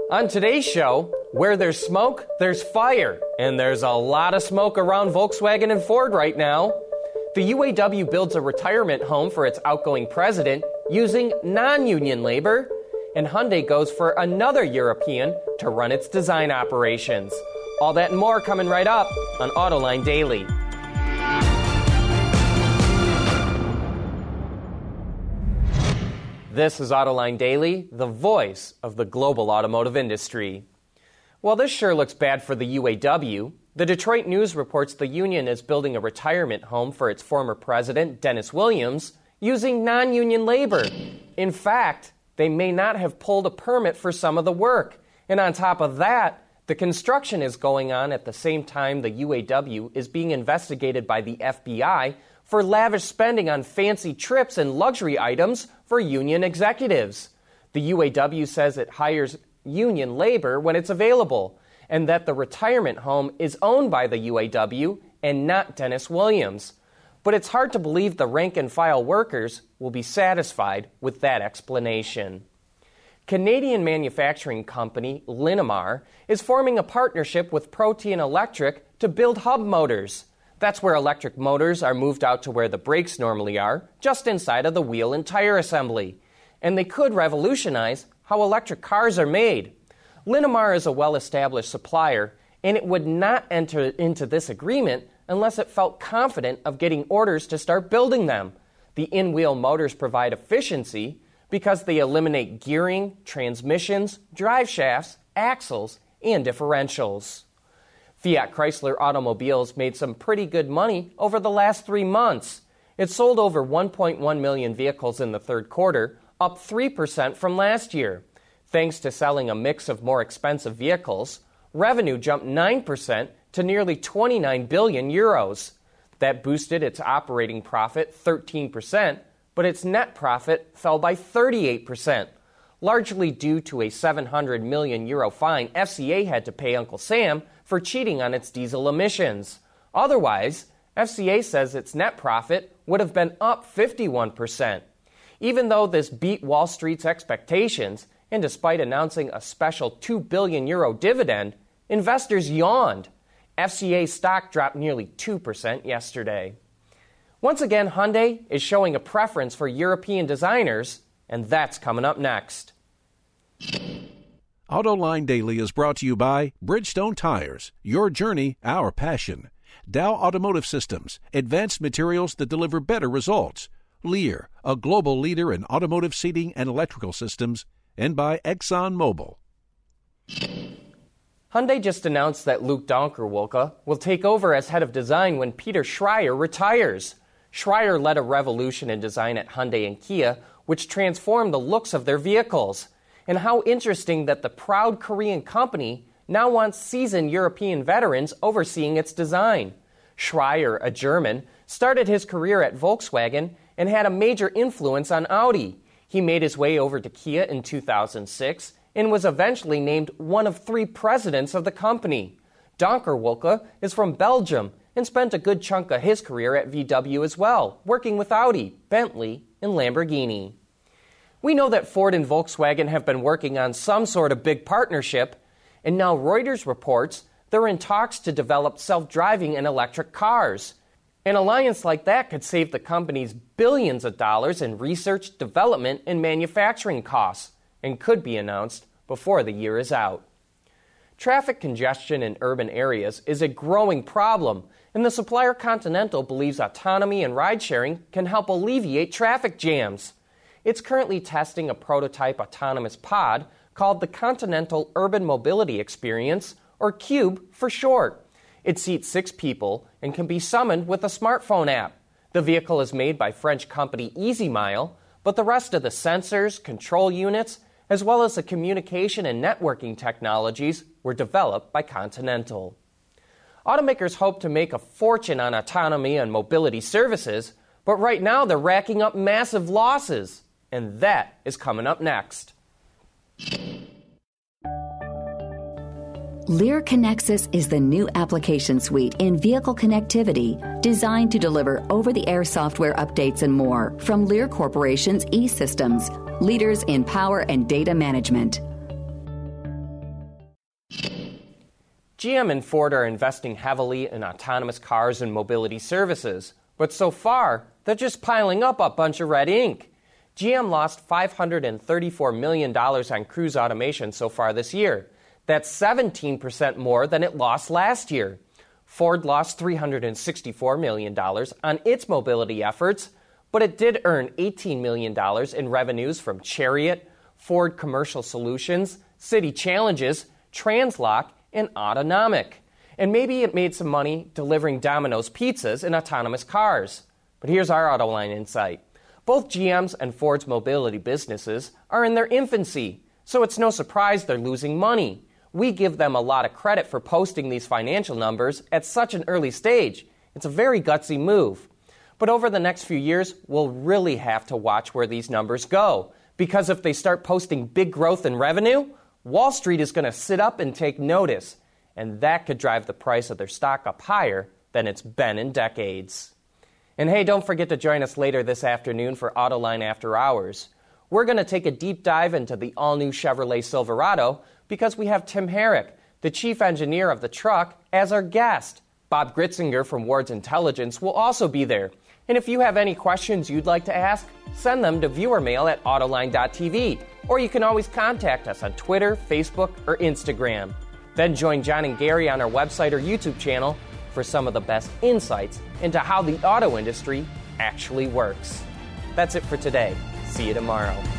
On today's show, where there's smoke, there's fire. And there's a lot of smoke around Volkswagen and Ford right now. The UAW builds a retirement home for its outgoing president using non-union labor. And Hyundai goes for another European to run its design operations. All that and more coming right up on Autoline Daily. This is Autoline Daily, the voice of the global automotive industry. Well, this sure looks bad for the UAW. The Detroit News reports the union is building a retirement home for its former president, Dennis Williams, using non-union labor. In fact, they may not have pulled a permit for some of the work. And on top of that, the construction is going on at the same time the UAW is being investigated by the FBI for lavish spending on fancy trips and luxury items for union executives. The UAW says it hires union labor when it's available, and that the retirement home is owned by the UAW and not Dennis Williams. But it's hard to believe the rank-and-file workers will be satisfied with that explanation. Canadian manufacturing company Linamar is forming a partnership with Protean Electric to build hub motors. That's where electric motors are moved out to where the brakes normally are, just inside of the wheel and tire assembly. And they could revolutionize how electric cars are made. Linamar is a well-established supplier, and it would not enter into this agreement unless it felt confident of getting orders to start building them. The in-wheel motors provide efficiency because they eliminate gearing, transmissions, drive shafts, axles, and differentials. Fiat Chrysler Automobiles made some pretty good money over the last 3 months. It sold over 1.1 million vehicles in the third quarter, up 3% from last year. Thanks to selling a mix of more expensive vehicles, revenue jumped 9% to nearly 29 billion euros. That boosted its operating profit 13%, but its net profit fell by 38%, largely due to a 700 million euro fine FCA had to pay Uncle Sam for cheating on its diesel emissions. Otherwise, FCA says its net profit would have been up 51%. Even though this beat Wall Street's expectations, and despite announcing a special 2 billion euro dividend, investors yawned. FCA stock dropped nearly 2% yesterday. Once again, Hyundai is showing a preference for European designers, and that's coming up next. Autoline Daily is brought to you by Bridgestone Tires, your journey, our passion. Dow Automotive Systems, advanced materials that deliver better results. Lear, a global leader in automotive seating and electrical systems. And by ExxonMobil. Hyundai just announced that Luke Donkerwolke will take over as head of design when Peter Schreier retires. Schreier led a revolution in design at Hyundai and Kia, which transformed the looks of their vehicles. And how interesting that the proud Korean company now wants seasoned European veterans overseeing its design. Schreier, a German, started his career at Volkswagen and had a major influence on Audi. He made his way over to Kia in 2006 and was eventually named one of 3 presidents of the company. Donkerwolke is from Belgium and spent a good chunk of his career at VW as well, working with Audi, Bentley, and Lamborghini. We know that Ford and Volkswagen have been working on some sort of big partnership, and now Reuters reports they're in talks to develop self-driving and electric cars. An alliance like that could save the companies billions of dollars in research, development, and manufacturing costs, and could be announced before the year is out. Traffic congestion in urban areas is a growing problem, and the supplier Continental believes autonomy and ride-sharing can help alleviate traffic jams. It's currently testing a prototype autonomous pod called the Continental Urban Mobility Experience, or CUBE for short. It seats 6 people and can be summoned with a smartphone app. The vehicle is made by French company EasyMile, but the rest of the sensors, control units, as well as the communication and networking technologies were developed by Continental. Automakers hope to make a fortune on autonomy and mobility services, but right now they're racking up massive losses. And that is coming up next. Lear Connexus is the new application suite in vehicle connectivity designed to deliver over-the-air software updates and more from Lear Corporation's E-Systems, leaders in power and data management. GM and Ford are investing heavily in autonomous cars and mobility services, but so far, they're just piling up a bunch of red ink. GM lost $534 million on Cruise automation so far this year. That's 17% more than it lost last year. Ford lost $364 million on its mobility efforts, but it did earn $18 million in revenues from Chariot, Ford Commercial Solutions, City Challenges, Translock, and Autonomic. And maybe it made some money delivering Domino's pizzas in autonomous cars. But here's our Autoline insight. Both GM's and Ford's mobility businesses are in their infancy, so it's no surprise they're losing money. We give them a lot of credit for posting these financial numbers at such an early stage. It's a very gutsy move. But over the next few years, we'll really have to watch where these numbers go. Because if they start posting big growth in revenue, Wall Street is going to sit up and take notice. And that could drive the price of their stock up higher than it's been in decades. And hey, don't forget to join us later this afternoon for Autoline After Hours. We're going to take a deep dive into the all-new Chevrolet Silverado because we have Tim Herrick, the chief engineer of the truck, as our guest. Bob Gritzinger from Ward's Intelligence will also be there. And if you have any questions you'd like to ask, send them to viewermail@autoline.tv. Or you can always contact us on Twitter, Facebook, or Instagram. Then join John and Gary on our website or YouTube channel for some of the best insights into how the auto industry actually works. That's it for today. See you tomorrow.